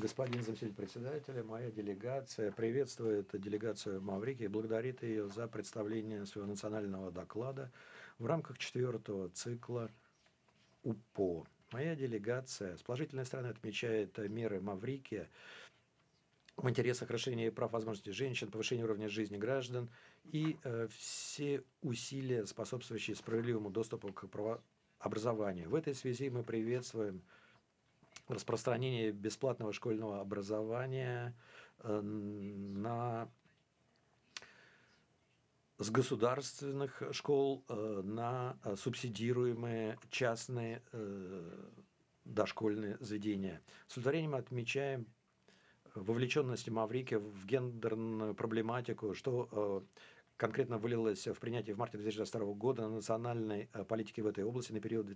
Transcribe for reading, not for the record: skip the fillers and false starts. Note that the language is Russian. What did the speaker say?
Господин заместитель председателя, моя делегация приветствует делегацию Маврикии и благодарит ее за представление своего национального доклада в рамках четвертого цикла УПО. Моя делегация с положительной стороны отмечает меры Маврикии в интересах расширения прав и возможностей женщин, повышения уровня жизни граждан и все усилия, способствующие справедливому доступу к образованию. В этой связи мы приветствуем распространение бесплатного школьного образования с государственных школ на субсидируемые частные дошкольные заведения. С удовлетворением отмечаем вовлеченность Маврикии в гендерную проблематику, что конкретно вылилось в принятие в марте 2022 года национальной политики в этой области на период